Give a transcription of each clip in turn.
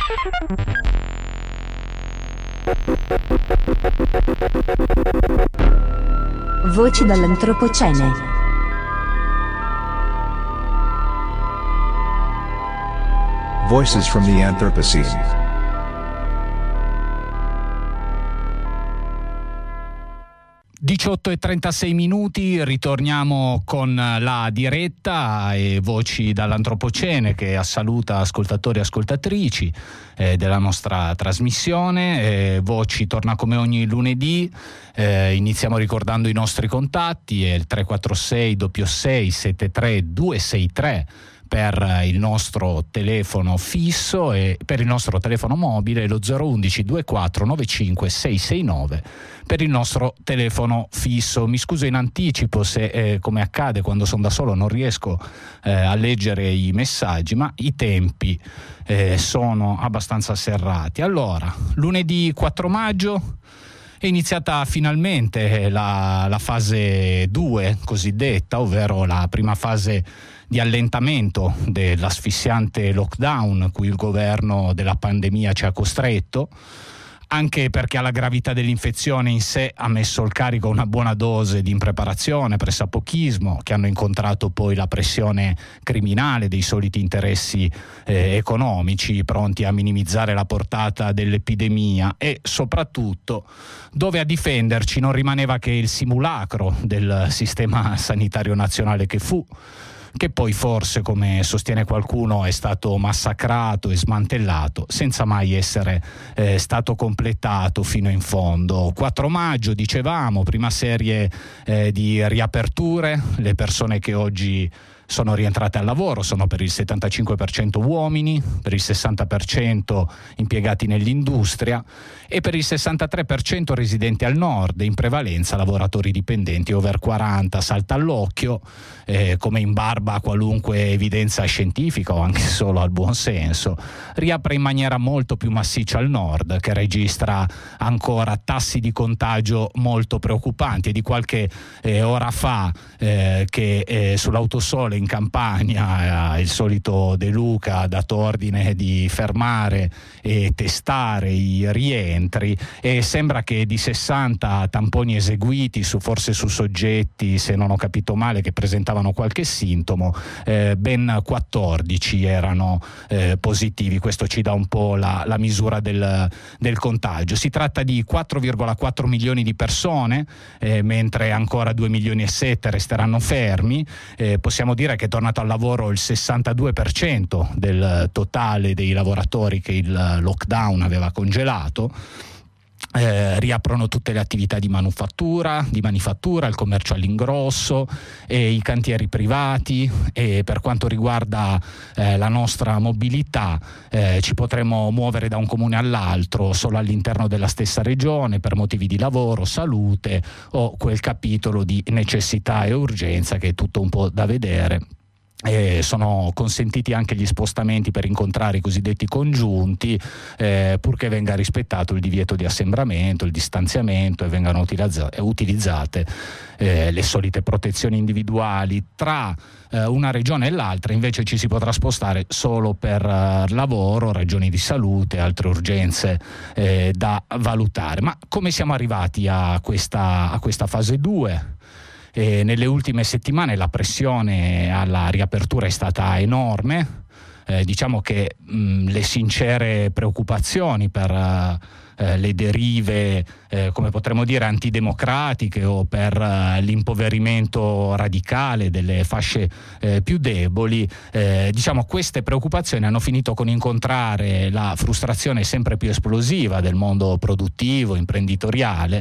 Voci dall'Antropocene. Voices from the Anthropocene. e 36 minuti, ritorniamo con la diretta e Voci dall'Antropocene che saluta ascoltatori e ascoltatrici della nostra trasmissione. Voci torna come ogni lunedì, iniziamo ricordando i nostri contatti, è il 346 66 73 263 per il nostro telefono fisso e per il nostro telefono mobile lo 011 24 95 669 per il nostro telefono fisso. Mi scuso in anticipo se come accade quando sono da solo non riesco a leggere i messaggi, ma i tempi sono abbastanza serrati. Allora, lunedì 4 maggio è iniziata finalmente la fase 2 cosiddetta, ovvero la prima fase di allentamento dell'asfissiante lockdown cui il governo della pandemia ci ha costretto, anche perché alla gravità dell'infezione in sé ha messo il carico una buona dose di impreparazione, pressapochismo, che hanno incontrato poi la pressione criminale dei soliti interessi economici pronti a minimizzare la portata dell'epidemia e soprattutto dove a difenderci non rimaneva che il simulacro del sistema sanitario nazionale che poi forse, come sostiene qualcuno, è stato massacrato e smantellato senza mai essere stato completato fino in fondo. 4 maggio, dicevamo, prima serie di riaperture, le persone che oggi sono rientrate al lavoro sono per il 75% uomini, per il 60% impiegati nell'industria e per il 63% residenti al nord, in prevalenza lavoratori dipendenti over 40. Salta all'occhio, come in barba a qualunque evidenza scientifica o anche solo al buon senso, riapre in maniera molto più massiccia al nord, che registra ancora tassi di contagio molto preoccupanti. E di qualche ora fa che sull'autosole in Campania il solito De Luca ha dato ordine di fermare e testare i rientri e sembra che di 60 tamponi eseguiti forse su soggetti, se non ho capito male, che presentavano qualche sintomo, ben 14 erano positivi. Questo ci dà un po' la misura del contagio. Si tratta di 4,4 milioni di persone, mentre ancora 2 milioni e 7 resteranno fermi. Possiamo dire che è tornato al lavoro il 62% del totale dei lavoratori che il lockdown aveva congelato. Riaprono tutte le attività di manifattura, il commercio all'ingrosso, i cantieri privati e per quanto riguarda la nostra mobilità ci potremo muovere da un comune all'altro solo all'interno della stessa regione per motivi di lavoro, salute o quel capitolo di necessità e urgenza che è tutto un po' da vedere. Sono consentiti anche gli spostamenti per incontrare i cosiddetti congiunti, purché venga rispettato il divieto di assembramento, il distanziamento e vengano utilizzate le solite protezioni individuali. Tra una regione e l'altra invece ci si potrà spostare solo per lavoro, ragioni di salute, altre urgenze da valutare. Ma come siamo arrivati a questa fase 2? Nelle ultime settimane la pressione alla riapertura è stata enorme, diciamo che le sincere preoccupazioni per le derive, come potremmo dire, antidemocratiche o per l'impoverimento radicale delle fasce più deboli, diciamo queste preoccupazioni hanno finito con incontrare la frustrazione sempre più esplosiva del mondo produttivo, imprenditoriale,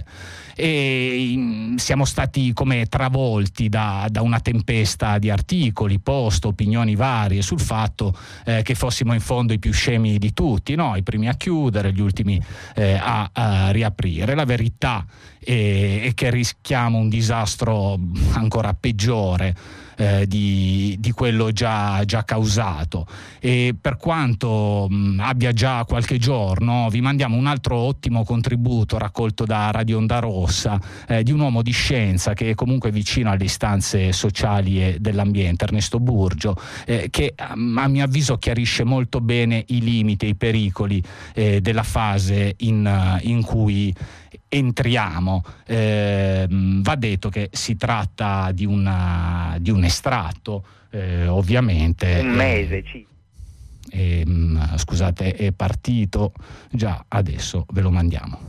e siamo stati come travolti da una tempesta di articoli, post, opinioni varie sul fatto che fossimo in fondo i più scemi di tutti, no? I primi a chiudere, gli ultimi a riaprire. La verità è che rischiamo un disastro ancora peggiore di quello già causato. E per quanto abbia già qualche giorno, vi mandiamo un altro ottimo contributo raccolto da Radio Onda Rossa di un uomo di scienza che è comunque vicino alle istanze sociali e dell'ambiente, Ernesto Burgio, che a mio avviso chiarisce molto bene i limiti e i pericoli della fase in cui entriamo. Va detto che si tratta di un estratto, ovviamente. Un mese, scusate, è partito già, adesso ve lo mandiamo.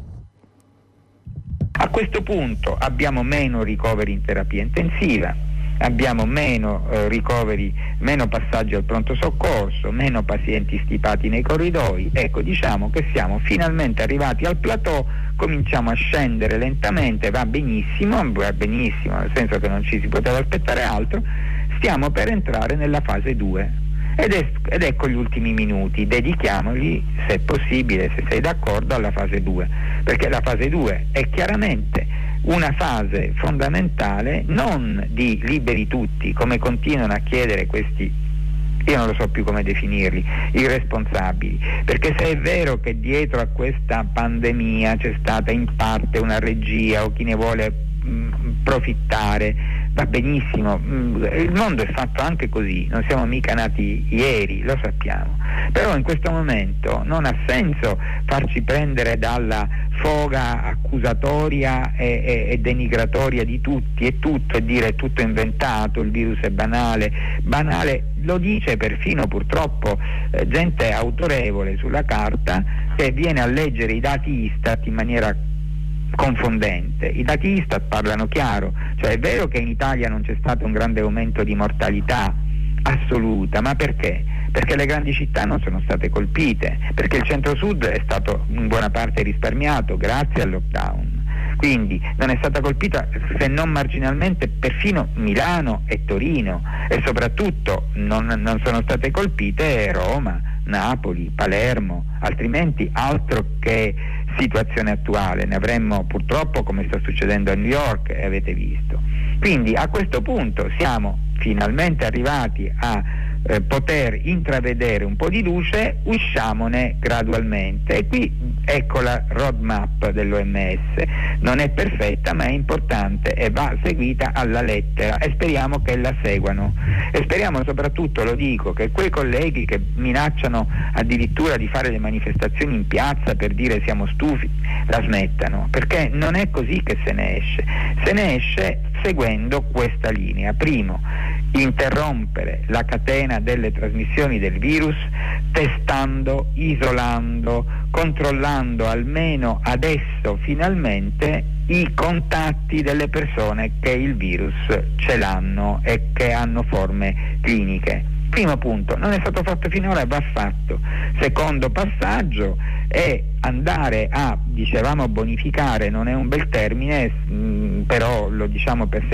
A questo punto abbiamo meno ricoveri in terapia intensiva, abbiamo meno ricoveri, meno passaggi al pronto soccorso, meno pazienti stipati nei corridoi. Ecco, diciamo che siamo finalmente arrivati al plateau, cominciamo a scendere lentamente, va benissimo, nel senso che non ci si poteva aspettare altro. Stiamo per entrare nella fase 2 ed ecco gli ultimi minuti, dedichiamoli, se è possibile, se sei d'accordo, alla fase 2, perché la fase 2 è chiaramente una fase fondamentale, non di liberi tutti, come continuano a chiedere questi, io non lo so più come definirli, irresponsabili, perché se è vero che dietro a questa pandemia c'è stata in parte una regia o chi ne vuole profittare, va benissimo, il mondo è fatto anche così, non siamo mica nati ieri, lo sappiamo, però in questo momento non ha senso farci prendere dalla foga accusatoria e denigratoria di tutti e tutto, e dire tutto inventato, il virus è banale, lo dice perfino purtroppo gente autorevole sulla carta, che viene a leggere i dati Istat in maniera confondente. I dati Istat parlano chiaro, cioè è vero che in Italia non c'è stato un grande aumento di mortalità assoluta, ma perché? Perché le grandi città non sono state colpite, perché il centro-sud è stato in buona parte risparmiato grazie al lockdown, quindi non è stata colpita, se non marginalmente, perfino Milano e Torino, e soprattutto non sono state colpite Roma, Napoli, Palermo, altrimenti altro che situazione attuale, ne avremmo purtroppo, come sta succedendo a New York, e avete visto. Quindi a questo punto siamo finalmente arrivati a poter intravedere un po' di luce, usciamone gradualmente, e qui ecco la roadmap dell'OMS, non è perfetta ma è importante e va seguita alla lettera, e speriamo che la seguano, e speriamo soprattutto, lo dico, che quei colleghi che minacciano addirittura di fare le manifestazioni in piazza per dire siamo stufi, la smettano, perché non è così che se ne esce seguendo questa linea. Primo, interrompere la catena delle trasmissioni del virus, testando, isolando, controllando almeno adesso finalmente i contatti delle persone che il virus ce l'hanno e che hanno forme cliniche. Primo punto, non è stato fatto finora, va fatto. Secondo passaggio è andare a, dicevamo, bonificare, non è un bel termine, però lo diciamo per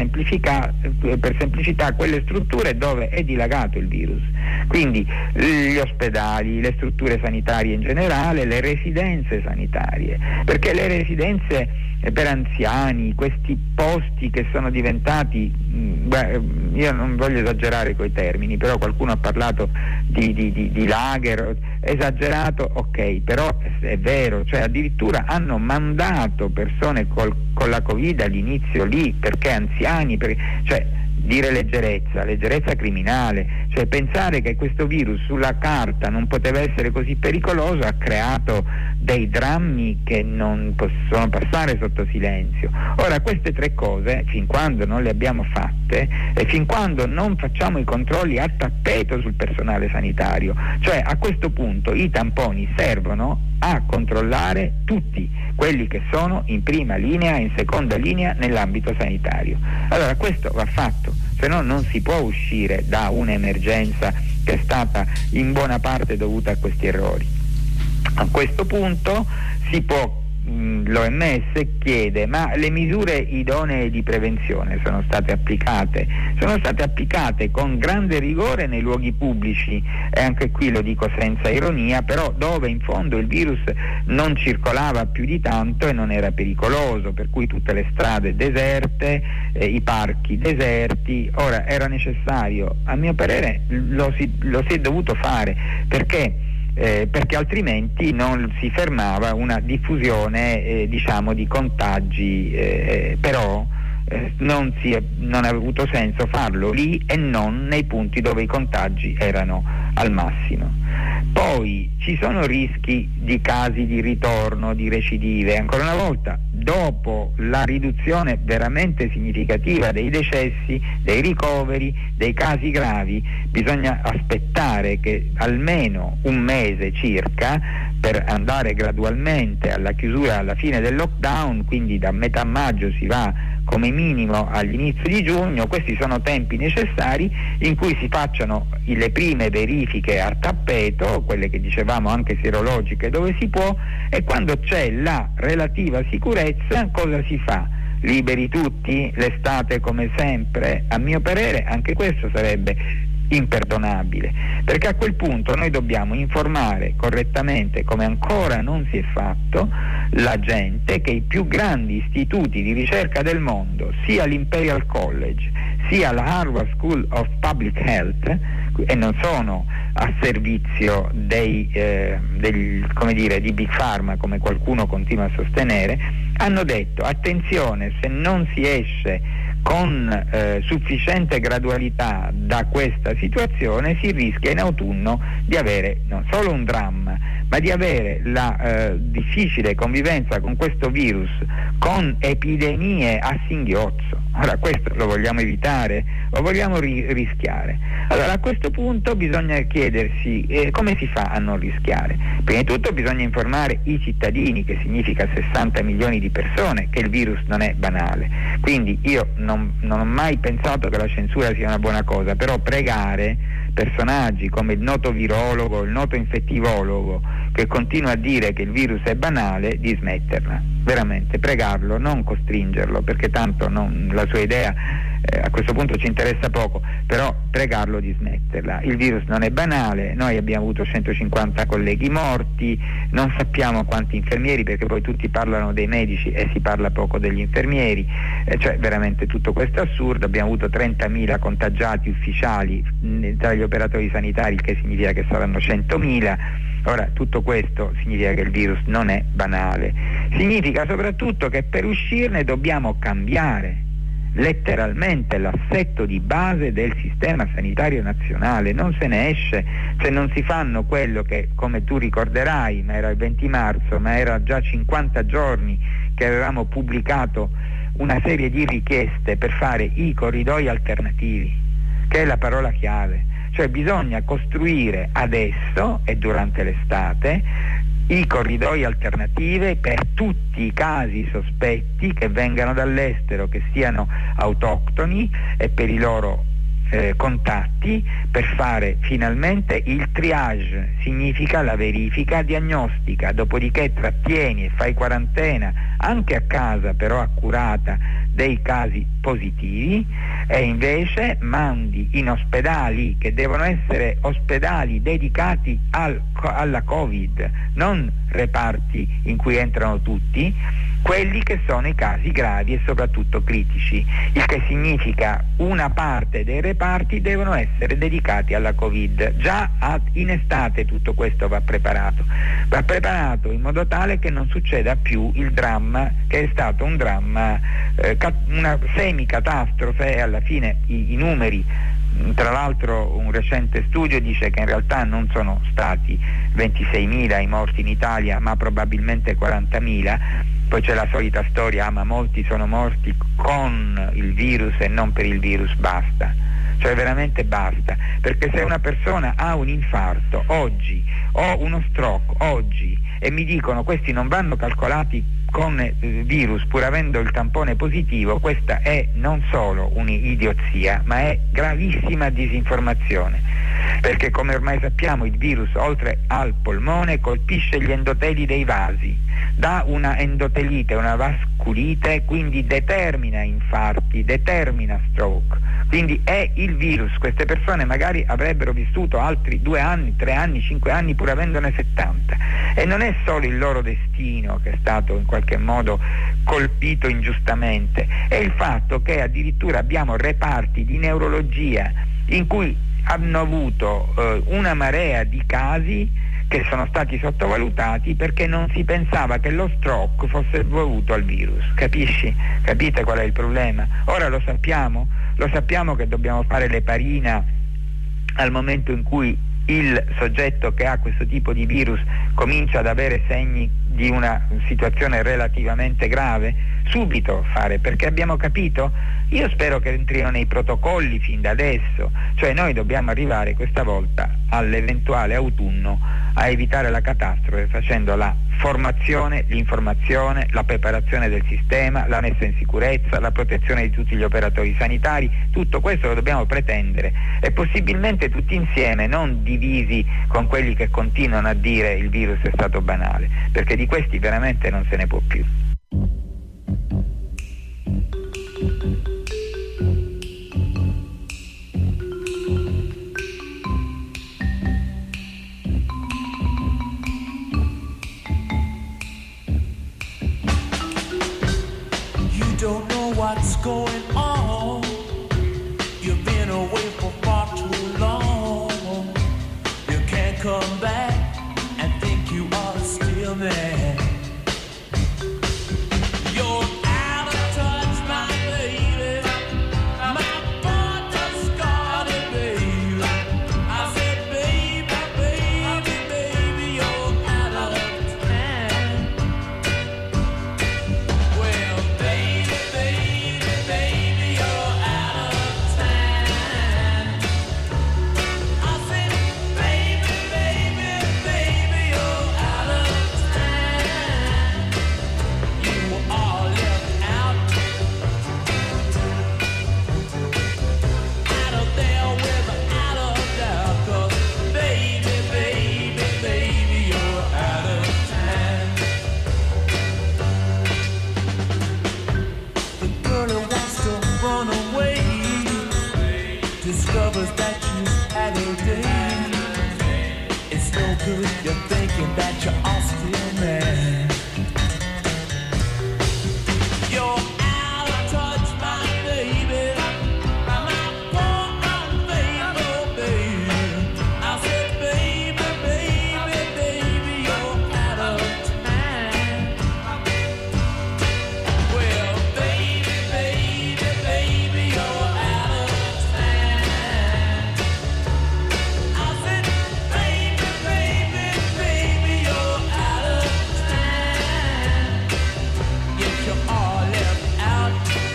semplicità, quelle strutture dove è dilagato il virus, quindi gli ospedali, le strutture sanitarie in generale, le residenze sanitarie, perché le residenze per anziani, questi posti che sono diventati, io non voglio esagerare coi termini, però qualcuno ha parlato di lager, esagerato, ok, però è vero, cioè addirittura hanno mandato persone con la Covid all'inizio lì, perché anziani, cioè dire leggerezza criminale, cioè pensare che questo virus sulla carta non poteva essere così pericoloso ha creato dei drammi che non possono passare sotto silenzio. Ora, queste tre cose, fin quando non le abbiamo fatte e fin quando non facciamo i controlli a tappeto sul personale sanitario, cioè a questo punto i tamponi servono a controllare tutti quelli che sono in prima linea e in seconda linea nell'ambito sanitario. Allora questo va fatto, se no non si può uscire da un'emergenza che è stata in buona parte dovuta a questi errori. A questo punto si può l'OMS chiede: ma le misure idonee di prevenzione sono state applicate? Sono state applicate con grande rigore nei luoghi pubblici, e anche qui lo dico senza ironia, però dove in fondo il virus non circolava più di tanto e non era pericoloso, per cui tutte le strade deserte, i parchi deserti. Ora era necessario, a mio parere lo si è dovuto fare, perché altrimenti non si fermava una diffusione diciamo di contagi, però non ha avuto senso farlo lì e non nei punti dove i contagi erano al massimo. Poi ci sono rischi di casi di ritorno, di recidive. Ancora una volta, dopo la riduzione veramente significativa dei decessi, dei ricoveri, dei casi gravi, bisogna aspettare che almeno un mese circa, per andare gradualmente alla chiusura, alla fine del lockdown, quindi da metà maggio si va come minimo all'inizio di giugno. Questi sono tempi necessari in cui si facciano le prime verifiche a tappeto, quelle che dicevamo anche serologiche dove si può, e quando c'è la relativa sicurezza cosa si fa? Liberi tutti? L'estate come sempre? A mio parere anche questo sarebbe imperdonabile, perché a quel punto noi dobbiamo informare correttamente, come ancora non si è fatto, la gente che i più grandi istituti di ricerca del mondo, sia l'Imperial College sia la Harvard School of Public Health, e non sono a servizio di Big Pharma come qualcuno continua a sostenere, hanno detto: attenzione, se non si esce con sufficiente gradualità da questa situazione si rischia in autunno di avere non solo un dramma, ma di avere la difficile convivenza con questo virus, con epidemie a singhiozzo. Ora, questo lo vogliamo evitare? Lo vogliamo rischiare? Allora, a questo punto bisogna chiedersi come si fa a non rischiare. Prima di tutto bisogna informare i cittadini, che significa 60 milioni di persone, che il virus non è banale. Quindi io non ho mai pensato che la censura sia una buona cosa, però pregare personaggi come il noto virologo, il noto infettivologo, che continua a dire che il virus è banale, di smetterla, veramente pregarlo, non costringerlo, perché tanto la sua idea a questo punto ci interessa poco, però pregarlo di smetterla. Il virus non è banale, noi abbiamo avuto 150 colleghi morti, non sappiamo quanti infermieri, perché poi tutti parlano dei medici e si parla poco degli infermieri, cioè veramente tutto questo è assurdo. Abbiamo avuto 30.000 contagiati ufficiali tra gli operatori sanitari, il che significa che saranno 100.000. Ora, tutto questo significa che il virus non è banale, significa soprattutto che per uscirne dobbiamo cambiare letteralmente l'assetto di base del sistema sanitario nazionale. Non se ne esce se non si fanno quello che, come tu ricorderai, ma era il 20 marzo, ma era già 50 giorni che avevamo pubblicato una serie di richieste per fare i corridoi alternativi, che è la parola chiave. Cioè bisogna costruire adesso e durante l'estate i corridoi alternativi per tutti i casi sospetti che vengano dall'estero, che siano autoctoni, e per i loro contatti, per fare finalmente il triage, significa la verifica diagnostica, dopodiché trattieni e fai quarantena anche a casa, però accurata, dei casi positivi, e invece mandi in ospedali, che devono essere ospedali dedicati alla Covid, non reparti in cui entrano tutti, quelli che sono i casi gravi e soprattutto critici, il che significa una parte dei reparti devono essere dedicati alla Covid. Già in estate tutto questo va preparato in modo tale che non succeda più il dramma che è stato un dramma, una semicatastrofe, e alla fine i numeri, tra l'altro un recente studio dice che in realtà non sono stati 26.000 i morti in Italia, ma probabilmente 40.000. Poi c'è la solita storia, ma molti sono morti con il virus e non per il virus. Basta, cioè veramente basta, perché se una persona ha un infarto oggi o uno stroke oggi e mi dicono questi non vanno calcolati con virus pur avendo il tampone positivo, questa è non solo un'idiozia, ma è gravissima disinformazione, perché come ormai sappiamo il virus oltre al polmone colpisce gli endoteli dei vasi, dà una endotelite, una vasculite, quindi determina infarti, determina stroke, quindi è il virus. Queste persone magari avrebbero vissuto altri 2 anni, 3 anni, 5 anni pur avendone 70, e non è solo il loro destino che è stato in qualche modo colpito ingiustamente, è il fatto che addirittura abbiamo reparti di neurologia in cui hanno avuto una marea di casi che sono stati sottovalutati perché non si pensava che lo stroke fosse dovuto al virus. Capite qual è il problema? Ora lo sappiamo che dobbiamo fare l'eparina al momento in cui il soggetto che ha questo tipo di virus comincia ad avere segni di una situazione relativamente grave, subito fare, perché abbiamo capito, io spero che entrino nei protocolli fin da adesso, cioè noi dobbiamo arrivare questa volta all'eventuale autunno a evitare la catastrofe facendo la formazione, l'informazione, la preparazione del sistema, la messa in sicurezza, la protezione di tutti gli operatori sanitari. Tutto questo lo dobbiamo pretendere e possibilmente tutti insieme, non divisi con quelli che continuano a dire il virus è stato banale, perché di questi veramente non se ne può più. Don't know what's going on. You've been away for far too long. You can't come back and think you are still there. You're out of touch, my baby. My body's got it, baby. I said, baby, baby, baby, you're out of time. Well, baby, baby, you're out of time. I said, baby, baby, baby, you're out of time. You are left out of there without a doubt. 'Cause baby, baby, baby, you're out of time. The girl who wants to run away discovers that you had a day. It's no good, you're thinking that you're all still mad. You're out of touch, my baby. My poor unfaithful baby. I said, baby, baby, baby, you're out of time. Well, baby, baby, baby, you're out of time. I said, baby, baby, baby, you're out of time. Yes, you are left out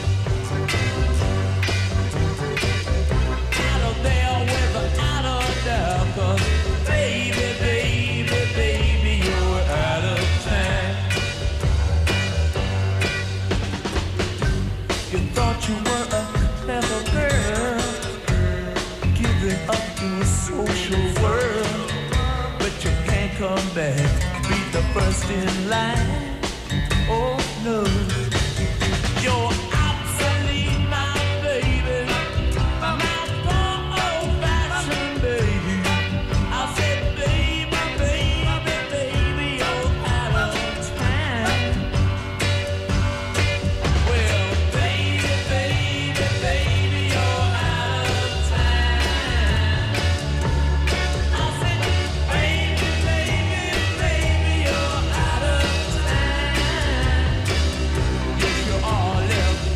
of there without a doubt. 'Cause baby, baby, baby, you're out of time. You thought you were a clever girl, giving up in a social world, but you can't come back, be the first in line. Oh no, you're obsolete, my baby, my poor old-fashioned baby. I said, baby, baby, baby, you're out of time. Well, baby, baby, baby, you're out of time. I said, baby, baby, baby, you're out of time. Yes, you are left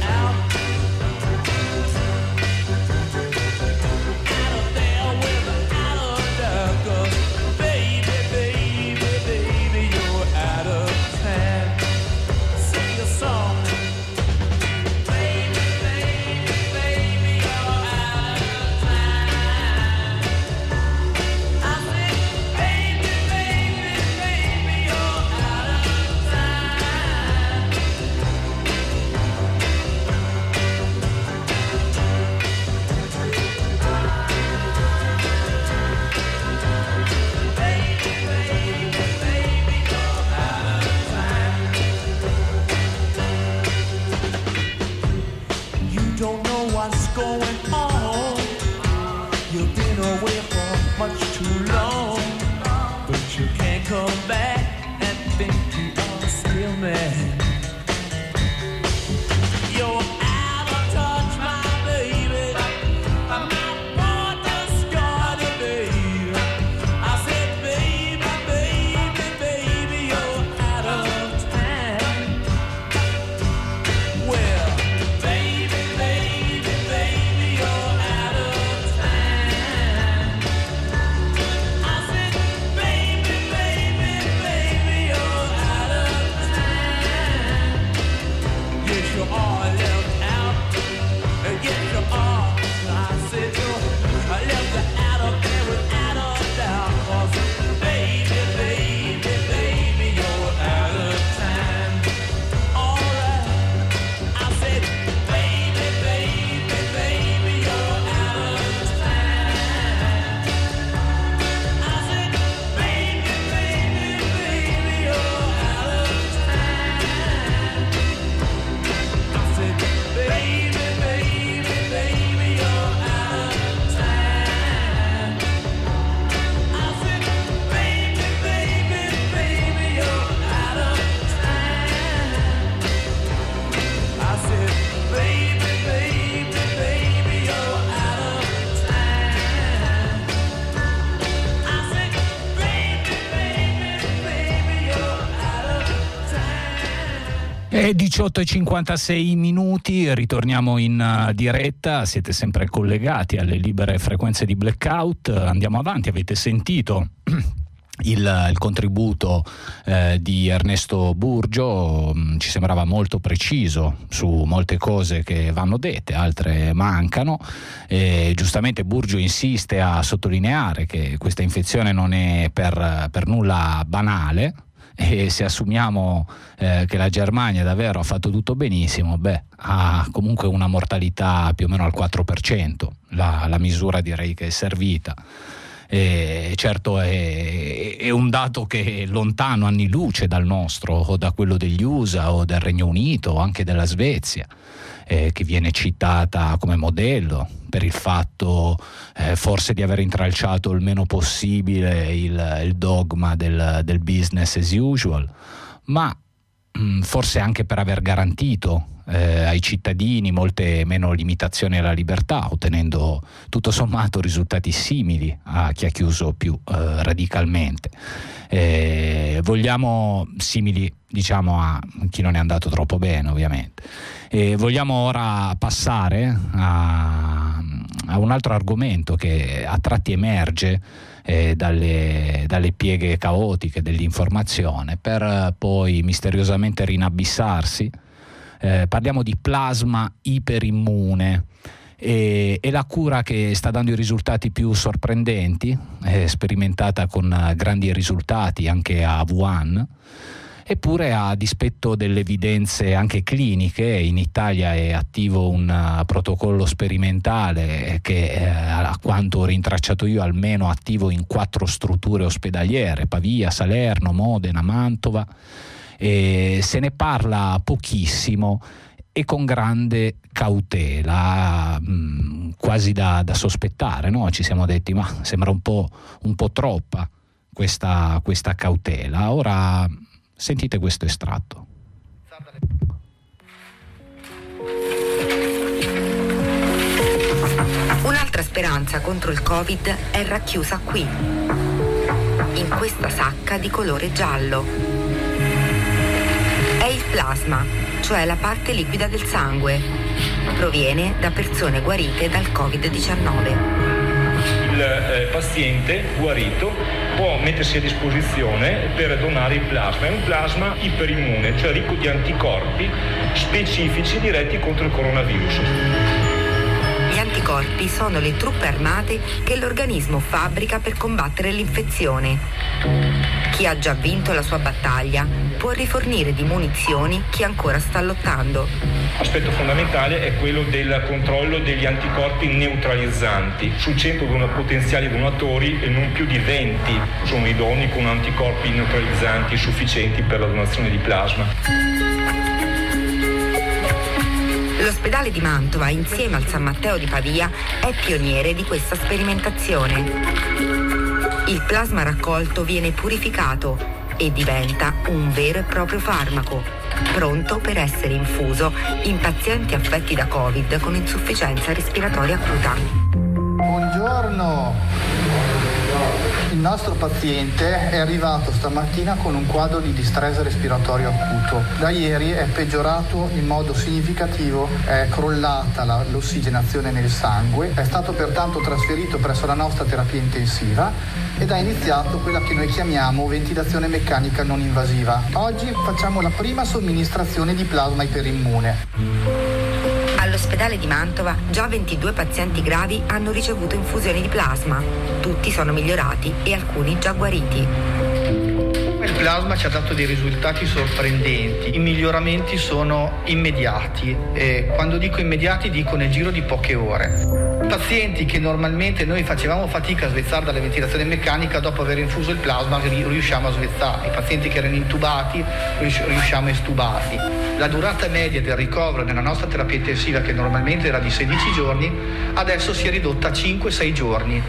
È 18:56, ritorniamo in diretta, siete sempre collegati alle libere frequenze di Blackout, andiamo avanti, avete sentito il contributo di Ernesto Burgio, ci sembrava molto preciso su molte cose che vanno dette, altre mancano. Giustamente Burgio insiste a sottolineare che questa infezione non è per nulla banale, e se assumiamo che la Germania davvero ha fatto tutto benissimo, ha comunque una mortalità più o meno al 4%, la misura direi che è servita. Certo è un dato che è lontano anni luce dal nostro, o da quello degli USA o del Regno Unito o anche della Svezia, che viene citata come modello per il fatto forse di aver intralciato il meno possibile il dogma del business as usual, ma forse anche per aver garantito ai cittadini molte meno limitazioni alla libertà, ottenendo tutto sommato risultati simili a chi ha chiuso più radicalmente. Vogliamo simili, diciamo, a chi non è andato troppo bene, ovviamente. Vogliamo ora passare a un altro argomento che a tratti emerge dalle pieghe caotiche dell'informazione, per poi misteriosamente rinabissarsi. Parliamo di plasma iperimmune e la cura che sta dando i risultati più sorprendenti, sperimentata con grandi risultati anche a Wuhan. Eppure, a dispetto delle evidenze anche cliniche, in Italia è attivo un protocollo sperimentale che, a quanto ho rintracciato io, almeno attivo in 4 strutture ospedaliere: Pavia, Salerno, Modena, Mantova. Se ne parla pochissimo e con grande cautela, quasi da sospettare, no? Ci siamo detti, ma sembra un po' troppa questa cautela. Ora sentite questo estratto. Un'altra speranza contro il Covid è racchiusa qui, in questa sacca di colore giallo. È il plasma, cioè la parte liquida del sangue. Proviene da persone guarite dal Covid-19. Il paziente guarito può mettersi a disposizione per donare il plasma. È un plasma iperimmune, cioè ricco di anticorpi specifici diretti contro il coronavirus. Gli anticorpi sono le truppe armate che l'organismo fabbrica per combattere l'infezione. Chi ha già vinto la sua battaglia può rifornire di munizioni chi ancora sta lottando. L'aspetto fondamentale è quello del controllo degli anticorpi neutralizzanti. Su 100 potenziali donatori, non più di 20 sono idonei con anticorpi neutralizzanti sufficienti per la donazione di plasma. L'ospedale di Mantova, insieme al San Matteo di Pavia, è pioniere di questa sperimentazione. Il plasma raccolto viene purificato e diventa un vero e proprio farmaco, pronto per essere infuso in pazienti affetti da Covid con insufficienza respiratoria acuta. Buongiorno. Il nostro paziente è arrivato stamattina con un quadro di distress respiratorio acuto. Da ieri è peggiorato in modo significativo, è crollata l'ossigenazione nel sangue, è stato pertanto trasferito presso la nostra terapia intensiva ed ha iniziato quella che noi chiamiamo ventilazione meccanica non invasiva. Oggi facciamo la prima somministrazione di plasma iperimmune. All'ospedale di Mantova già 22 pazienti gravi hanno ricevuto infusioni di plasma. Tutti sono migliorati e alcuni già guariti. Il plasma ci ha dato dei risultati sorprendenti. I miglioramenti sono immediati e quando dico immediati dico nel giro di poche ore. Pazienti che normalmente noi facevamo fatica a svezzare dalla ventilazione meccanica, dopo aver infuso il plasma riusciamo a svezzare. I pazienti che erano intubati riusciamo a estubarli. La durata media del ricovero nella nostra terapia intensiva, che normalmente era di 16 giorni, adesso si è ridotta a 5-6 giorni.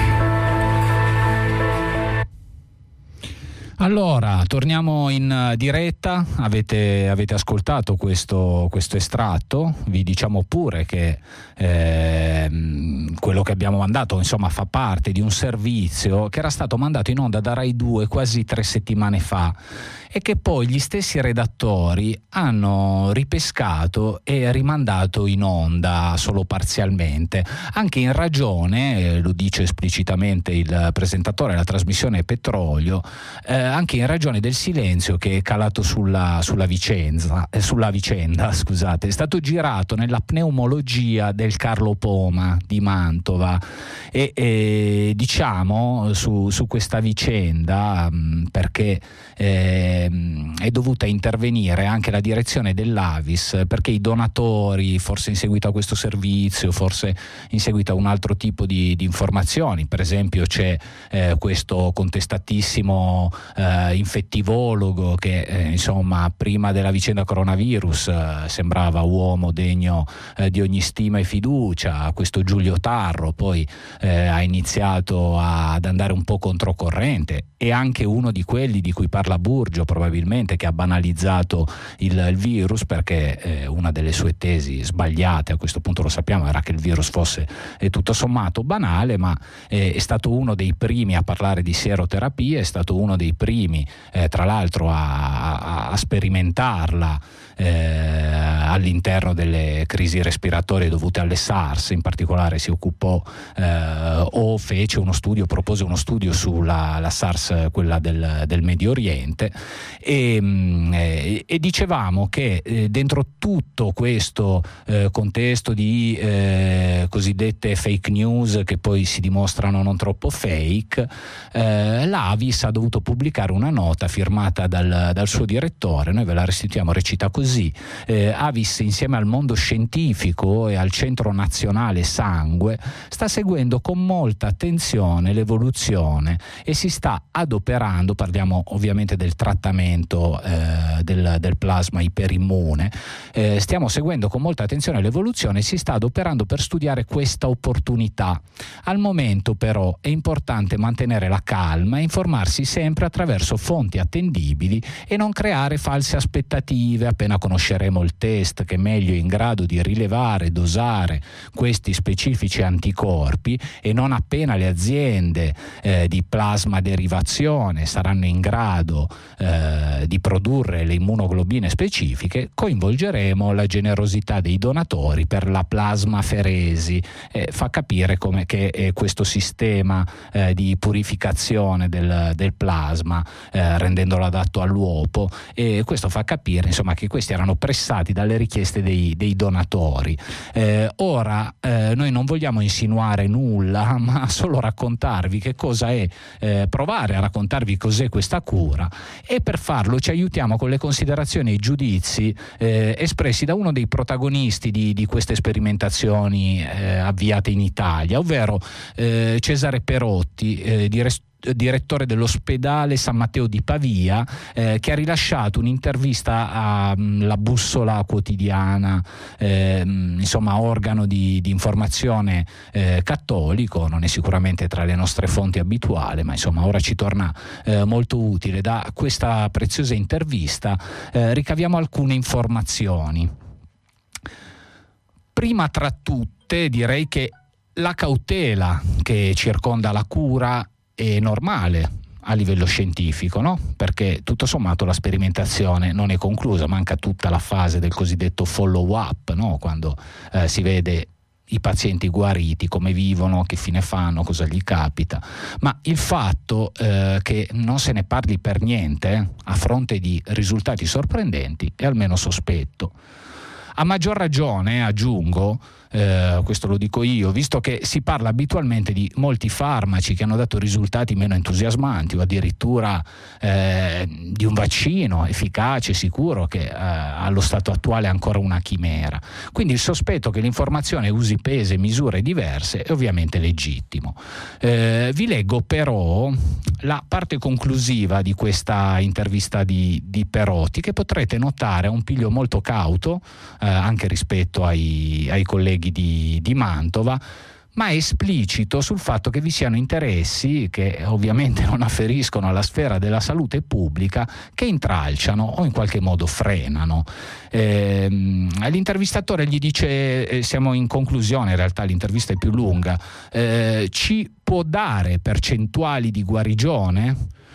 Allora, torniamo in diretta, avete ascoltato questo estratto, vi diciamo pure che quello che abbiamo mandato, insomma, fa parte di un servizio che era stato mandato in onda da Rai 2 quasi 3 settimane fa e che poi gli stessi redattori hanno ripescato e rimandato in onda solo parzialmente, anche in ragione, lo dice esplicitamente il presentatore della trasmissione Petrolio, anche in ragione del silenzio che è calato sulla vicenda, scusate. È stato girato nella pneumologia del Carlo Poma di Mantova e diciamo su questa vicenda, perché è dovuta intervenire anche la direzione dell'Avis, perché i donatori, forse in seguito a questo servizio, forse in seguito a un altro tipo di informazioni, per esempio c'è questo contestatissimo infettivologo che insomma prima della vicenda coronavirus sembrava uomo degno di ogni stima e fiducia, questo Giulio Tarro poi ha iniziato ad andare un po' controcorrente, e anche uno di quelli di cui parla Burgio probabilmente, che ha banalizzato il virus, perché una delle sue tesi sbagliate, a questo punto lo sappiamo, era che il virus fosse tutto sommato banale, ma è stato uno dei primi a parlare di seroterapia, è stato uno dei primi tra l'altro a sperimentarla all'interno delle crisi respiratorie dovute alle SARS. In particolare si occupò o propose uno studio sulla SARS, quella del Medio Oriente, e dicevamo che dentro tutto questo contesto di cosiddette fake news, che poi si dimostrano non troppo fake, l'Avis ha dovuto pubblicare una nota firmata dal suo direttore. Noi ve la restituiamo, recita così: Avis, insieme al mondo scientifico e al Centro Nazionale Sangue, sta seguendo con molta attenzione l'evoluzione e si sta adoperando, parliamo ovviamente del trattamento del plasma iperimmune, stiamo seguendo con molta attenzione l'evoluzione e si sta adoperando per studiare questa opportunità. Al momento però è importante mantenere la calma e informarsi sempre attraverso fonti attendibili e non creare false aspettative. Appena conosceremo il test che è meglio in grado di rilevare e dosare questi specifici anticorpi, e non appena le aziende di plasma derivazione saranno in grado di produrre le immunoglobine specifiche, coinvolgeremo la generosità dei donatori per la plasmaferesi. Fa capire come che questo sistema di purificazione del plasma, rendendolo adatto all'uopo, e questo fa capire insomma che questi erano pressati dalle richieste dei donatori. Ora noi non vogliamo insinuare nulla, ma solo raccontarvi che cosa è, provare a raccontarvi cos'è questa cura, e per farlo ci aiutiamo con le considerazioni e i giudizi espressi da uno dei protagonisti di queste sperimentazioni avviate in Italia, ovvero Cesare Perotti, direttore dell'ospedale San Matteo di Pavia, che ha rilasciato un'intervista alla Bussola Quotidiana, insomma organo di informazione cattolico. Non è sicuramente tra le nostre fonti abituali, ma insomma ora ci torna molto utile. Da questa preziosa intervista ricaviamo alcune informazioni. Prima tra tutte direi che la cautela che circonda la cura è normale a livello scientifico, no? Perché tutto sommato la sperimentazione non è conclusa, manca tutta la fase del cosiddetto follow up, no? Quando si vede i pazienti guariti, come vivono, che fine fanno, cosa gli capita. Ma il fatto che non se ne parli per niente a fronte di risultati sorprendenti è almeno sospetto. A maggior ragione, aggiungo, questo lo dico io, visto che si parla abitualmente di molti farmaci che hanno dato risultati meno entusiasmanti, o addirittura di un vaccino efficace, sicuro, che allo stato attuale è ancora una chimera. Quindi il sospetto che l'informazione usi pesi e misure diverse è ovviamente legittimo. Vi leggo però la parte conclusiva di questa intervista di Perotti, che potrete notare a un piglio molto cauto, anche rispetto ai colleghi di Mantova, ma è esplicito sul fatto che vi siano interessi che ovviamente non afferiscono alla sfera della salute pubblica, che intralciano o in qualche modo frenano. L'intervistatore gli dice, siamo in conclusione, in realtà l'intervista è più lunga, ci può dare percentuali di guarigione?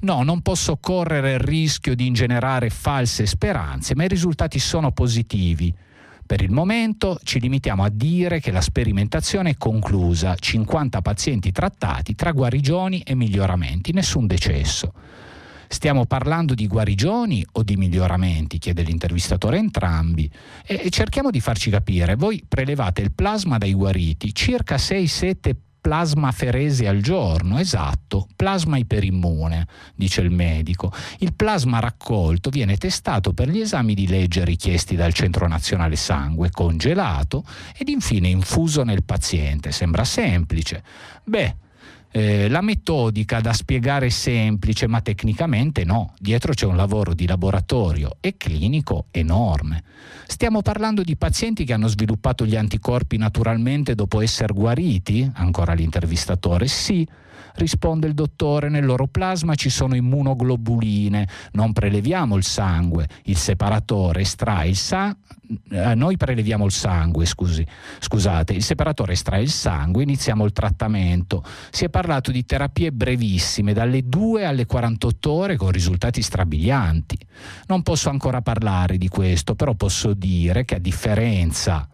No, non posso correre il rischio di ingenerare false speranze, ma i risultati sono positivi. Per il momento ci limitiamo a dire che la sperimentazione è conclusa, 50 pazienti trattati tra guarigioni e miglioramenti, nessun decesso. Stiamo parlando di guarigioni o di miglioramenti? Chiede l'intervistatore entrambi. E cerchiamo di farci capire. Voi prelevate il plasma dai guariti, circa 6-7 plasmaferesi al giorno, esatto, plasma iperimmune, dice il medico. Il plasma raccolto viene testato per gli esami di legge richiesti dal Centro Nazionale Sangue, congelato ed infine infuso nel paziente. Sembra semplice. La metodica da spiegare è semplice, ma tecnicamente no. Dietro c'è un lavoro di laboratorio e clinico enorme. Stiamo parlando di pazienti che hanno sviluppato gli anticorpi naturalmente dopo essere guariti? Ancora l'intervistatore. Sì, risponde il dottore, nel loro plasma ci sono immunoglobuline, non preleviamo il sangue, il separatore estrae il sangue, noi preleviamo il sangue, scusate, il separatore estrae il sangue, iniziamo il trattamento. Si è parlato di terapie brevissime, dalle 2 alle 48 ore con risultati strabilianti. Non posso ancora parlare di questo, però posso dire che a differenza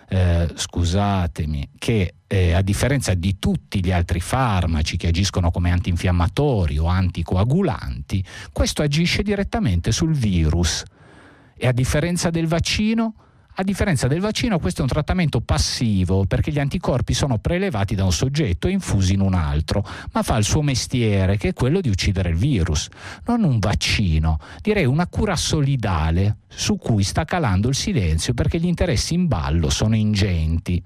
a differenza di tutti gli altri farmaci che agiscono come antinfiammatori o anticoagulanti, questo agisce direttamente sul virus. E a differenza del vaccino, questo è un trattamento passivo, perché gli anticorpi sono prelevati da un soggetto e infusi in un altro, ma fa il suo mestiere, che è quello di uccidere il virus. Non un vaccino, direi una cura solidale su cui sta calando il silenzio perché gli interessi in ballo sono ingenti.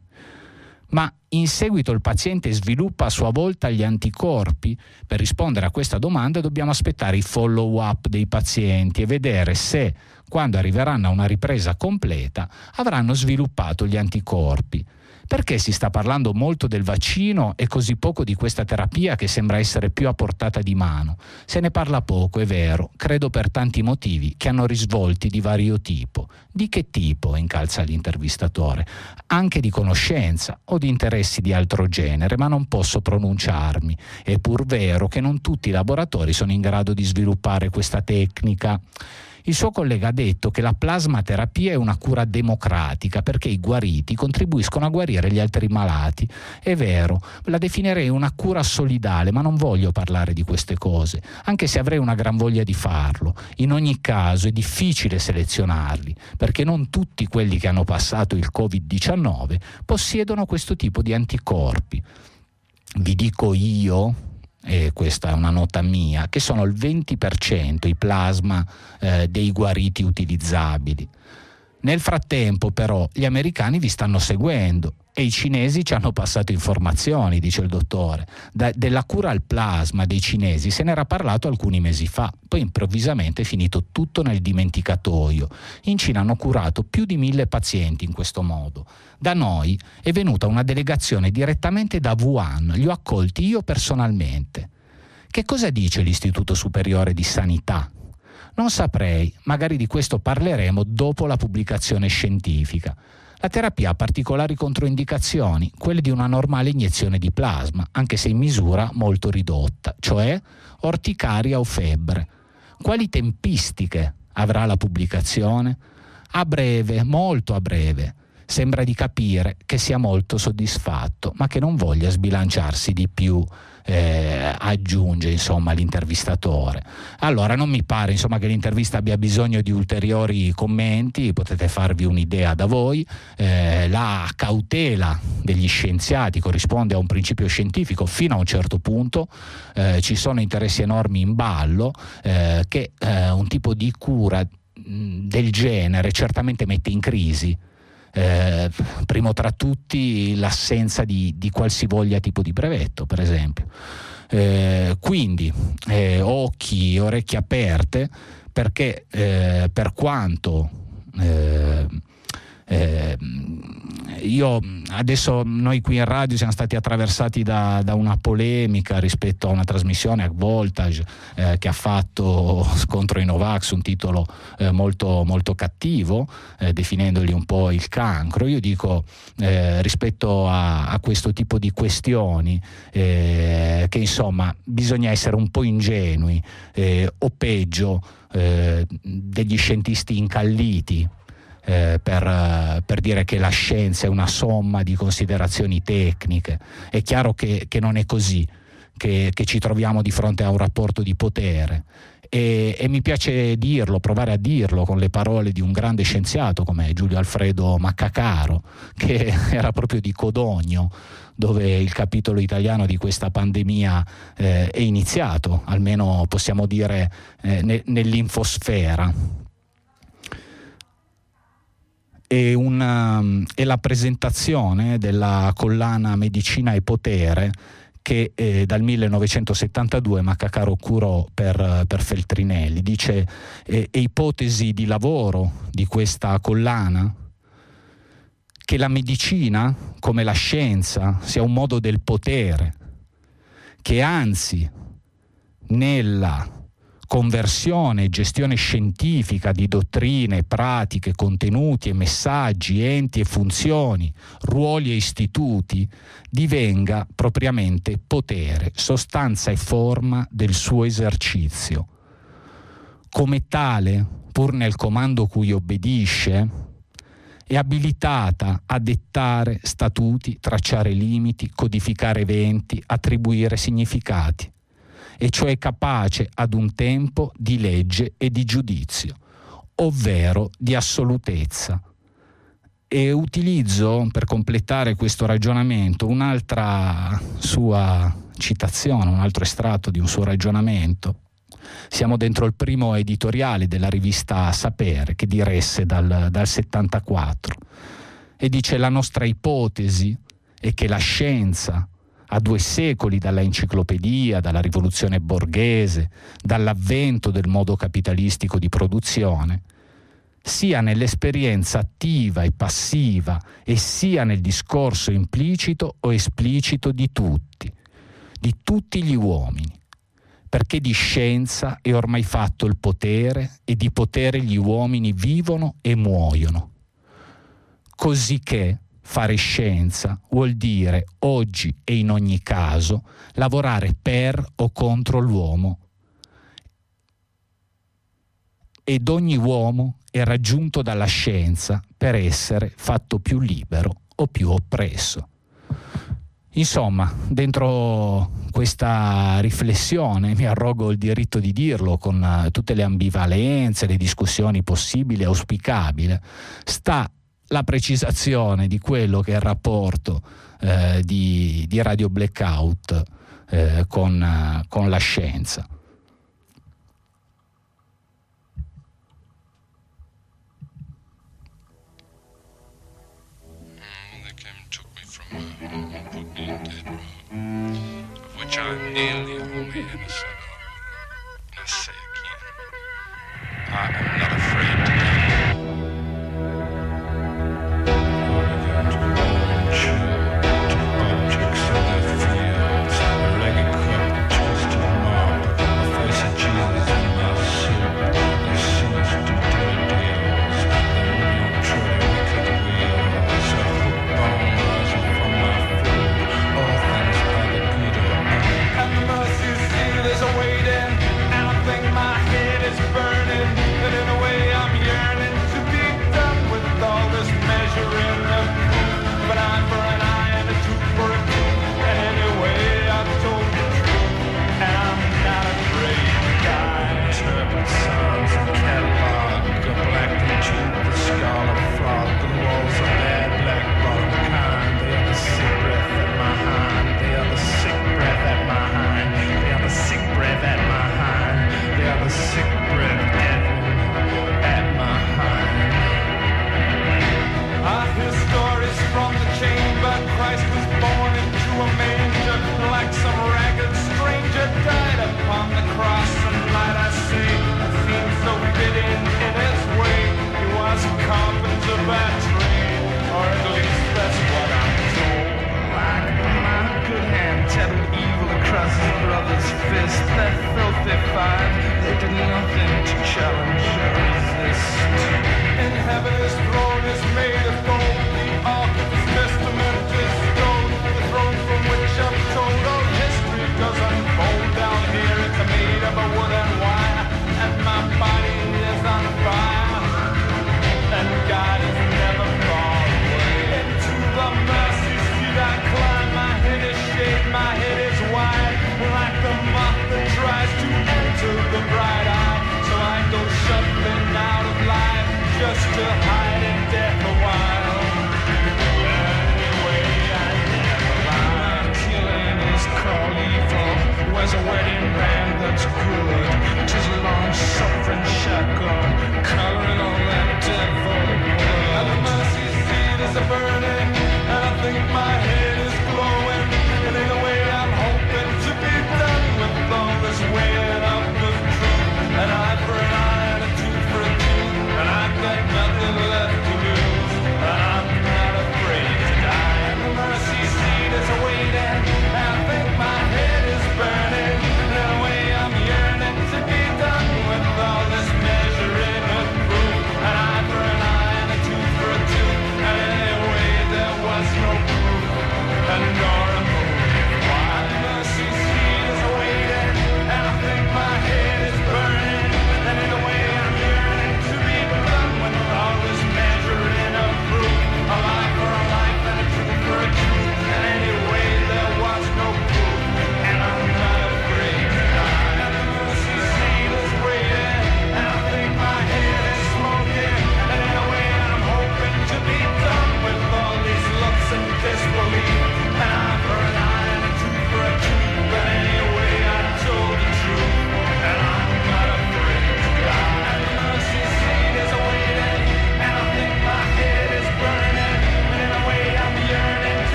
Ma in seguito il paziente sviluppa a sua volta gli anticorpi? Per rispondere a questa domanda dobbiamo aspettare i follow-up dei pazienti e vedere se, quando arriveranno a una ripresa completa, avranno sviluppato gli anticorpi. Perché si sta parlando molto del vaccino e così poco di questa terapia che sembra essere più a portata di mano? Se ne parla poco, è vero, credo per tanti motivi che hanno risvolti di vario tipo. Di che tipo? Incalza l'intervistatore. Anche di conoscenza o di interessi di altro genere, ma non posso pronunciarmi. È pur vero che non tutti i laboratori sono in grado di sviluppare questa tecnica. Il suo collega ha detto che la plasmaterapia è una cura democratica perché i guariti contribuiscono a guarire gli altri malati. È vero, la definirei una cura solidale, ma non voglio parlare di queste cose, anche se avrei una gran voglia di farlo. In ogni caso è difficile selezionarli, perché non tutti quelli che hanno passato il Covid-19 possiedono questo tipo di anticorpi. Vi dico io, e questa è una nota mia, che sono il 20% i plasma dei guariti utilizzabili. Nel frattempo però gli americani vi stanno seguendo e i cinesi ci hanno passato informazioni, dice il dottore. Della cura al plasma dei cinesi se n'era parlato alcuni mesi fa, poi improvvisamente è finito tutto nel dimenticatoio. In Cina hanno curato più di 1000 pazienti in questo modo. Da noi è venuta una delegazione direttamente da Wuhan, li ho accolti io personalmente. Che cosa dice l'Istituto Superiore di Sanità? Non saprei, magari di questo parleremo dopo la pubblicazione scientifica. La terapia ha particolari controindicazioni, quelle di una normale iniezione di plasma, anche se in misura molto ridotta, cioè orticaria o febbre. Quali tempistiche avrà la pubblicazione? A breve, molto a breve. Sembra di capire che sia molto soddisfatto, ma che non voglia sbilanciarsi di più, aggiunge l'intervistatore. Allora non mi pare che l'intervista abbia bisogno di ulteriori commenti, potete farvi un'idea da voi. La cautela degli scienziati corrisponde a un principio scientifico fino a un certo punto. Ci sono interessi enormi in ballo che un tipo di cura del genere certamente mette in crisi. Primo tra tutti l'assenza di qualsivoglia tipo di brevetto, per esempio. Quindi occhi, orecchie aperte, perché per quanto io adesso, noi qui in radio siamo stati attraversati da una polemica rispetto a una trasmissione, Voltage, che ha fatto contro i Novax un titolo molto, molto cattivo, definendogli un po' il cancro. Io dico, rispetto a questo tipo di questioni, che insomma bisogna essere un po' ingenui, o peggio degli scientisti incalliti, per dire che la scienza è una somma di considerazioni tecniche. È chiaro che non è così, che ci troviamo di fronte a un rapporto di potere, e mi piace dirlo, provare a dirlo con le parole di un grande scienziato come Giulio Alfredo Maccacaro, che era proprio di Codogno, dove il capitolo italiano di questa pandemia è iniziato, almeno possiamo dire nell'infosfera. E la presentazione della collana Medicina e Potere che dal 1972 Maccacaro curò per Feltrinelli. Dice: è ipotesi di lavoro di questa collana che la medicina, come la scienza, sia un modo del potere, che anzi nella conversione e gestione scientifica di dottrine, pratiche, contenuti e messaggi, enti e funzioni, ruoli e istituti, divenga propriamente potere, sostanza e forma del suo esercizio. Come tale, pur nel comando cui obbedisce, è abilitata a dettare statuti, tracciare limiti, codificare eventi, attribuire significati, e cioè capace ad un tempo di legge e di giudizio, ovvero di assolutezza. E utilizzo, per completare questo ragionamento, un'altra sua citazione, un altro estratto di un suo ragionamento. Siamo dentro il primo editoriale della rivista Sapere, che diresse dal 74, e dice: la nostra ipotesi è che la scienza, a 2 secoli dalla enciclopedia, dalla rivoluzione borghese, dall'avvento del modo capitalistico di produzione, sia nell'esperienza attiva e passiva e sia nel discorso implicito o esplicito di tutti gli uomini, perché di scienza è ormai fatto il potere e di potere gli uomini vivono e muoiono. Cosicché fare scienza vuol dire, oggi e in ogni caso, lavorare per o contro l'uomo. Ed ogni uomo è raggiunto dalla scienza per essere fatto più libero o più oppresso. Insomma, dentro questa riflessione, mi arrogo il diritto di dirlo con tutte le ambivalenze, le discussioni possibili e auspicabili, sta la precisazione di quello che è il rapporto di Radio Blackout con la scienza. They came and took me from my home and put me in dead row, of which I'm nearly wholly innocent of. And I say again, I am not afraid to die. There's a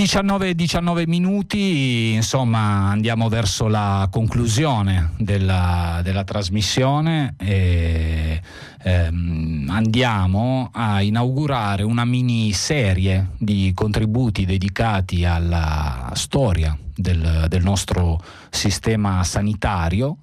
19 minuti, insomma andiamo verso la conclusione della trasmissione e andiamo a inaugurare una miniserie di contributi dedicati alla storia del nostro sistema sanitario,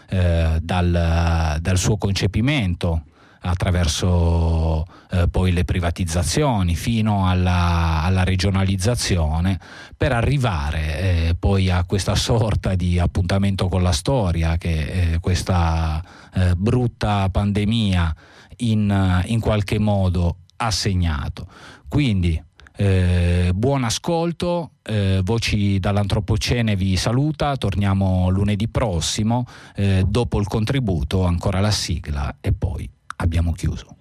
dal suo concepimento attraverso poi le privatizzazioni fino alla regionalizzazione, per arrivare poi a questa sorta di appuntamento con la storia che questa brutta pandemia in qualche modo ha segnato. Quindi buon ascolto, Voci dall'Antropocene vi saluta, torniamo lunedì prossimo, dopo il contributo ancora la sigla e poi abbiamo chiuso.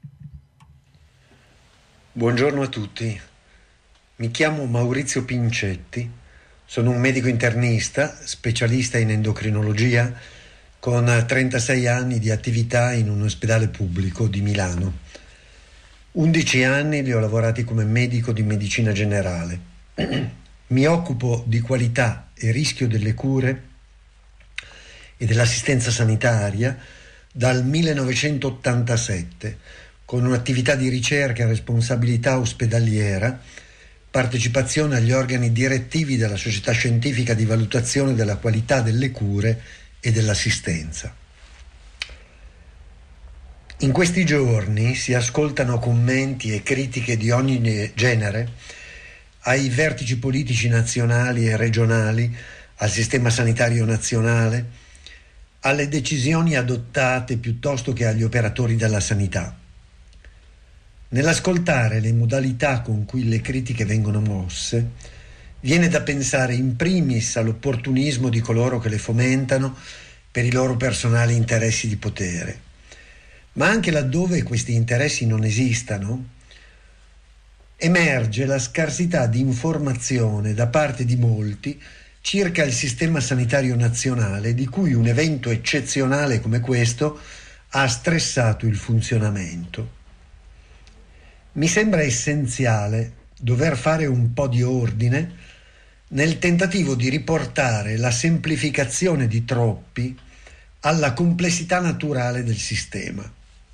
Buongiorno a tutti, mi chiamo Maurizio Pincetti, sono un medico internista, specialista in endocrinologia, con 36 anni di attività in un ospedale pubblico di Milano. 11 anni li ho lavorati come medico di medicina generale. Mi occupo di qualità e rischio delle cure e dell'assistenza sanitaria dal 1987, con un'attività di ricerca e responsabilità ospedaliera, partecipazione agli organi direttivi della Società Scientifica di Valutazione della Qualità delle Cure e dell'Assistenza. In questi giorni si ascoltano commenti e critiche di ogni genere ai vertici politici nazionali e regionali, al sistema sanitario nazionale, alle decisioni adottate piuttosto che agli operatori della sanità. Nell'ascoltare le modalità con cui le critiche vengono mosse, viene da pensare in primis all'opportunismo di coloro che le fomentano per i loro personali interessi di potere, ma anche laddove questi interessi non esistano, emerge la scarsità di informazione da parte di molti circa il sistema sanitario nazionale, di cui un evento eccezionale come questo ha stressato il funzionamento. Mi sembra essenziale dover fare un po' di ordine nel tentativo di riportare la semplificazione di troppi alla complessità naturale del sistema.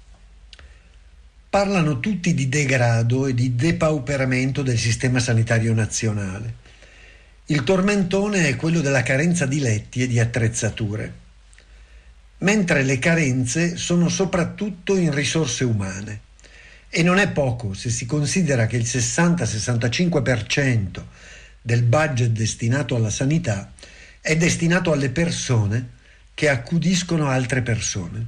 Parlano tutti di degrado e di depauperamento del sistema sanitario nazionale. Il tormentone è quello della carenza di letti e di attrezzature, mentre le carenze sono soprattutto in risorse umane. E non è poco se si considera che il 60-65% del budget destinato alla sanità è destinato alle persone che accudiscono altre persone.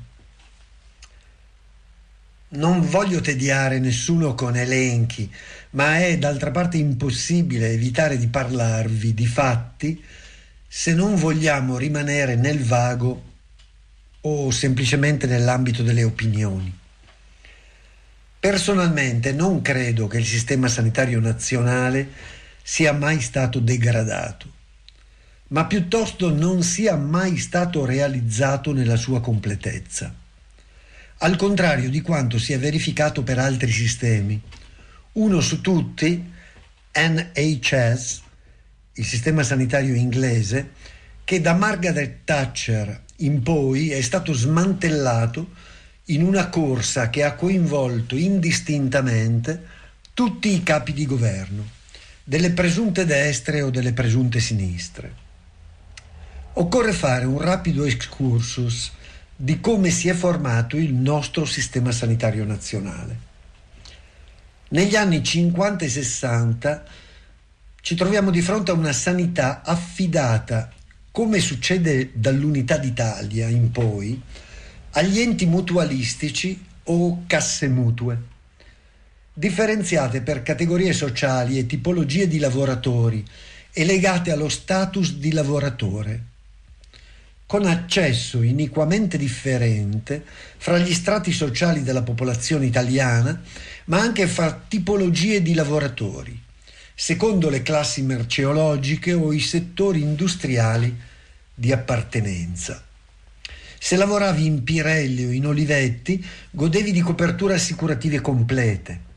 Non voglio tediare nessuno con elenchi, ma è d'altra parte impossibile evitare di parlarvi di fatti se non vogliamo rimanere nel vago o semplicemente nell'ambito delle opinioni. Personalmente non credo che il sistema sanitario nazionale sia mai stato degradato, ma piuttosto non sia mai stato realizzato nella sua completezza, al contrario di quanto si è verificato per altri sistemi. Uno su tutti, NHS, il sistema sanitario inglese, che da Margaret Thatcher in poi è stato smantellato in una corsa che ha coinvolto indistintamente tutti i capi di governo, delle presunte destre o delle presunte sinistre. Occorre fare un rapido excursus di come si è formato il nostro sistema sanitario nazionale. Negli anni 50 e 60 ci troviamo di fronte a una sanità affidata, come succede dall'Unità d'Italia in poi, agli enti mutualistici o casse mutue, differenziate per categorie sociali e tipologie di lavoratori e legate allo status di lavoratore, con accesso iniquamente differente fra gli strati sociali della popolazione italiana, ma anche fra tipologie di lavoratori, secondo le classi merceologiche o i settori industriali di appartenenza. Se lavoravi in Pirelli o in Olivetti, godevi di coperture assicurative complete,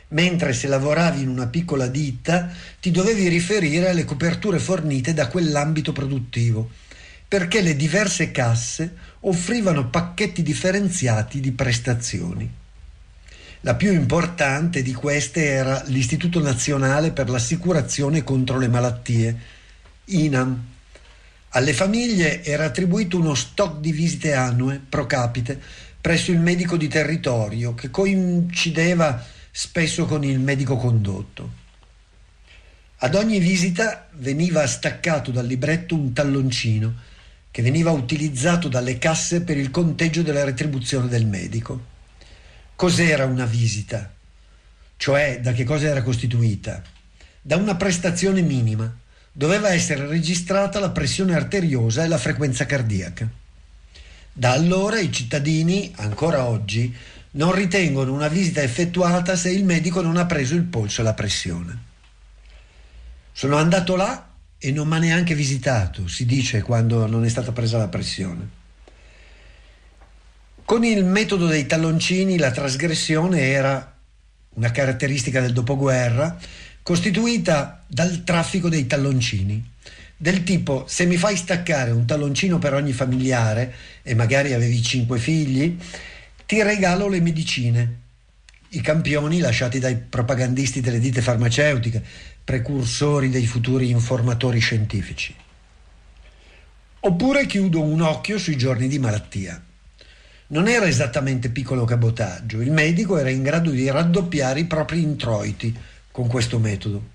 mentre se lavoravi in una piccola ditta ti dovevi riferire alle coperture fornite da quell'ambito produttivo, perché le diverse casse offrivano pacchetti differenziati di prestazioni. La più importante di queste era l'Istituto Nazionale per l'Assicurazione contro le Malattie, INAM. Alle famiglie era attribuito uno stock di visite annue pro capite presso il medico di territorio, che coincideva spesso con il medico condotto. Ad ogni visita veniva staccato dal libretto un talloncino che veniva utilizzato dalle casse per il conteggio della retribuzione del medico. Cos'era una visita? Cioè, da che cosa era costituita? Da una prestazione minima. Doveva essere registrata la pressione arteriosa e la frequenza cardiaca. Da allora i cittadini, ancora oggi, non ritengono una visita effettuata se il medico non ha preso il polso e la pressione. Sono andato là e non mi ha neanche visitato, si dice quando non è stata presa la pressione. Con il metodo dei talloncini la trasgressione era una caratteristica del dopoguerra costituita dal traffico dei talloncini, del tipo: se mi fai staccare un talloncino per ogni familiare e magari avevi 5 figli, ti regalo le medicine. I campioni lasciati dai propagandisti delle ditte farmaceutiche, precursori dei futuri informatori scientifici. Oppure chiudo un occhio sui giorni di malattia. Non era esattamente piccolo cabotaggio, il medico era in grado di raddoppiare i propri introiti con questo metodo.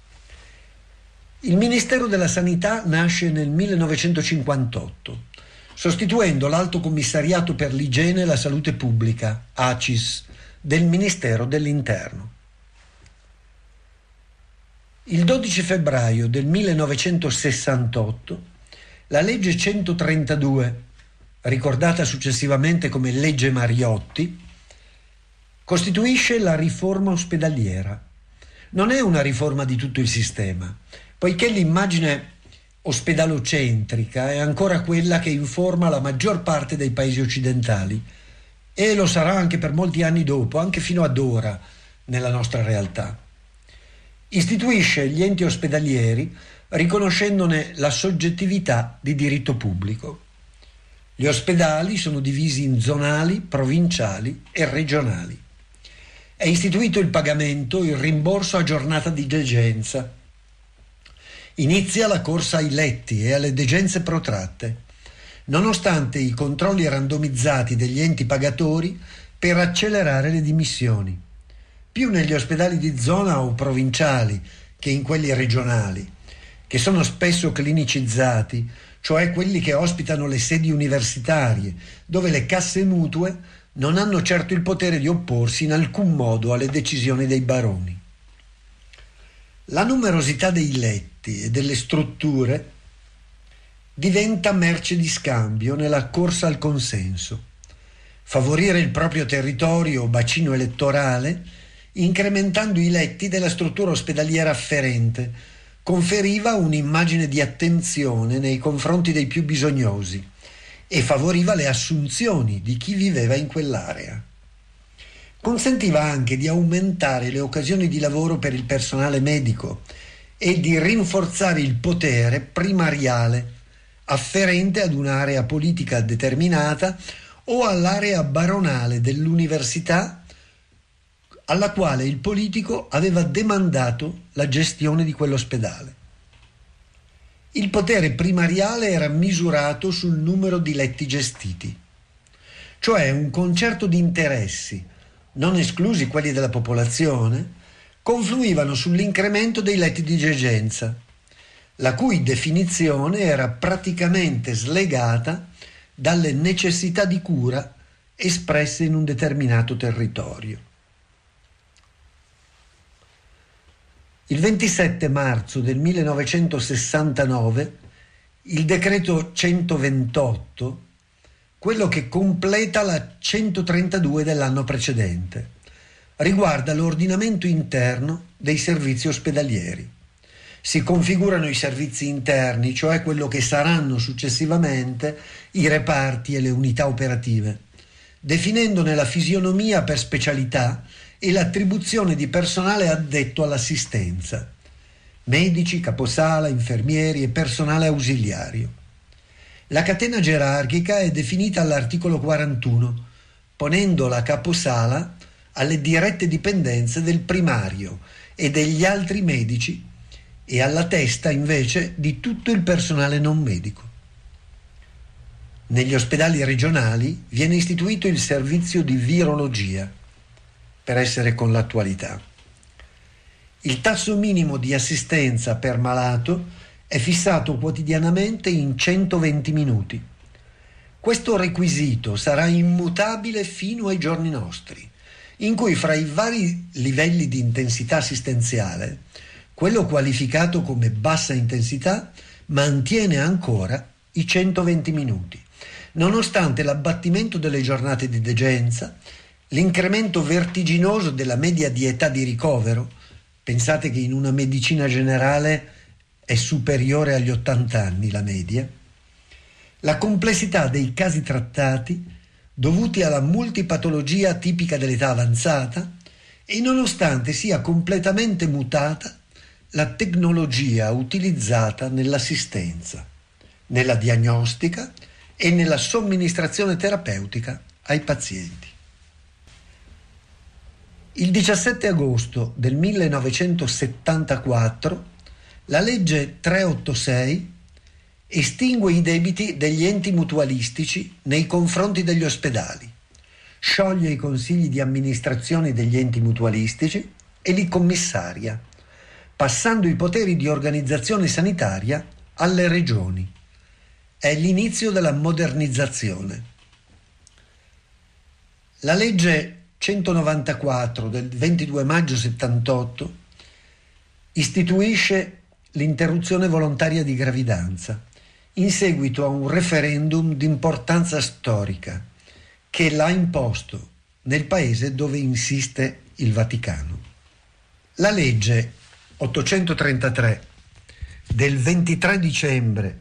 Il Ministero della Sanità nasce nel 1958, sostituendo l'Alto Commissariato per l'Igiene e la Salute Pubblica, ACIS, del Ministero dell'Interno. Il 12 febbraio del 1968 la legge 132, ricordata successivamente come legge Mariotti, costituisce la riforma ospedaliera. Non è una riforma di tutto il sistema, poiché l'immagine ospedalocentrica è ancora quella che informa la maggior parte dei paesi occidentali e lo sarà anche per molti anni dopo, anche fino ad ora nella nostra realtà. Istituisce gli enti ospedalieri riconoscendone la soggettività di diritto pubblico. Gli ospedali sono divisi in zonali, provinciali e regionali. È istituito il pagamento, il rimborso a giornata di degenza. Inizia la corsa ai letti e alle degenze protratte, nonostante i controlli randomizzati degli enti pagatori per accelerare le dimissioni, più negli ospedali di zona o provinciali che in quelli regionali, che sono spesso clinicizzati, cioè quelli che ospitano le sedi universitarie, dove le casse mutue non hanno certo il potere di opporsi in alcun modo alle decisioni dei baroni. La numerosità dei letti e delle strutture diventa merce di scambio nella corsa al consenso. Favorire il proprio territorio o bacino elettorale, incrementando i letti della struttura ospedaliera afferente, conferiva un'immagine di attenzione nei confronti dei più bisognosi e favoriva le assunzioni di chi viveva in quell'area. Consentiva anche di aumentare le occasioni di lavoro per il personale medico e di rinforzare il potere primariale afferente ad un'area politica determinata o all'area baronale dell'università alla quale il politico aveva demandato la gestione di quell'ospedale. Il potere primariale era misurato sul numero di letti gestiti, cioè un concerto di interessi, non esclusi quelli della popolazione, confluivano sull'incremento dei letti di degenza, la cui definizione era praticamente slegata dalle necessità di cura espresse in un determinato territorio. Il 27 marzo del 1969 il decreto 128, quello che completa la 132 dell'anno precedente, riguarda l'ordinamento interno dei servizi ospedalieri. Si configurano i servizi interni, cioè quello che saranno successivamente i reparti e le unità operative, definendone la fisionomia per specialità e l'attribuzione di personale addetto all'assistenza, medici, caposala, infermieri e personale ausiliario. La catena gerarchica è definita all'articolo 41, ponendo la caposala alle dirette dipendenze del primario e degli altri medici e alla testa invece di tutto il personale non medico. Negli ospedali regionali viene istituito il servizio di virologia, per essere con l'attualità. Il tasso minimo di assistenza per malato è fissato quotidianamente in 120 minuti. Questo requisito sarà immutabile fino ai giorni nostri, in cui fra i vari livelli di intensità assistenziale, quello qualificato come bassa intensità mantiene ancora i 120 minuti, nonostante l'abbattimento delle giornate di degenza, l'incremento vertiginoso della media di età di ricovero. Pensate che in una medicina generale è superiore agli 80 anni la media, la complessità dei casi trattati dovuti alla multipatologia tipica dell'età avanzata e nonostante sia completamente mutata la tecnologia utilizzata nell'assistenza, nella diagnostica e nella somministrazione terapeutica ai pazienti. Il 17 agosto del 1974 la legge 386 estingue i debiti degli enti mutualistici nei confronti degli ospedali, scioglie i consigli di amministrazione degli enti mutualistici e li commissaria, passando i poteri di organizzazione sanitaria alle regioni. È l'inizio della modernizzazione. La legge 194 del 22 maggio 78 istituisce l'interruzione volontaria di gravidanza in seguito a un referendum di importanza storica che l'ha imposto nel paese dove insiste il Vaticano. La legge 833 del 23 dicembre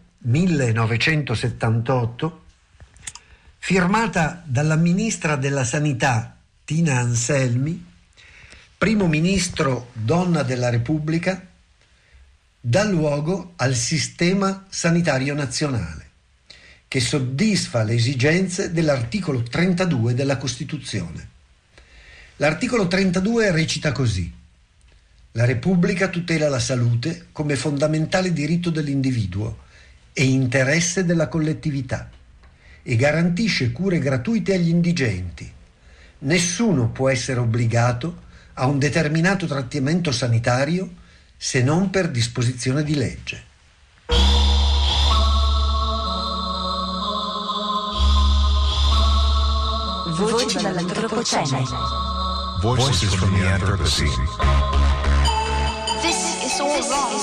1978, firmata dalla ministra della Sanità Tina Anselmi, primo ministro donna della Repubblica, dà luogo al sistema sanitario nazionale, che soddisfa le esigenze dell'articolo 32 della Costituzione. L'articolo 32 recita così: la Repubblica tutela la salute come fondamentale diritto dell'individuo e interesse della collettività e garantisce cure gratuite agli indigenti. Nessuno può essere obbligato a un determinato trattamento sanitario se non per disposizione di legge. Voci dall'antropocene. Voices from the Anthropocene. This is all wrong.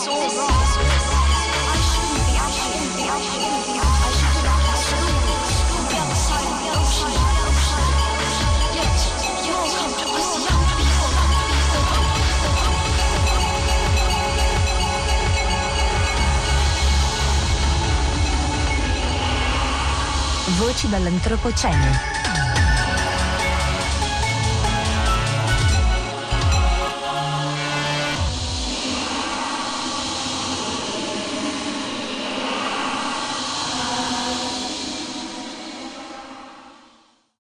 Voci dall'antropocene.